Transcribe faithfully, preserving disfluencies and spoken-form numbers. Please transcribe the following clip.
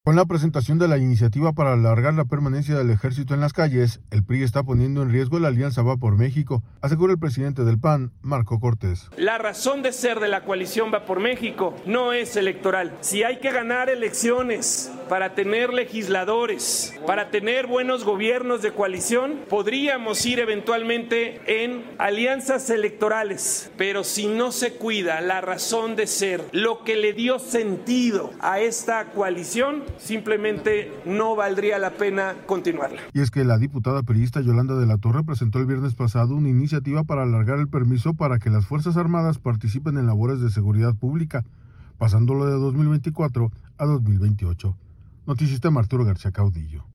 Con la presentación de la iniciativa para alargar la permanencia del ejército en las calles, el P R I está poniendo en riesgo la alianza Va por México, asegura el presidente del P A N, Marco Cortés. La razón de ser de la coalición Va por México no es electoral. Si hay que ganar elecciones para tener legisladores, para tener buenos gobiernos de coalición, podríamos ir eventualmente en alianzas electorales. Pero si no se cuida la razón de ser, lo que le dio sentido a esta coalición, simplemente no valdría la pena continuarla. Y es que la diputada priista Yolanda de la Torre presentó el viernes pasado una iniciativa para alargar el permiso para que las Fuerzas Armadas participen en labores de seguridad pública, pasándolo de dos mil veinticuatro a dos mil veintiocho. Noticistema Arturo García Caudillo.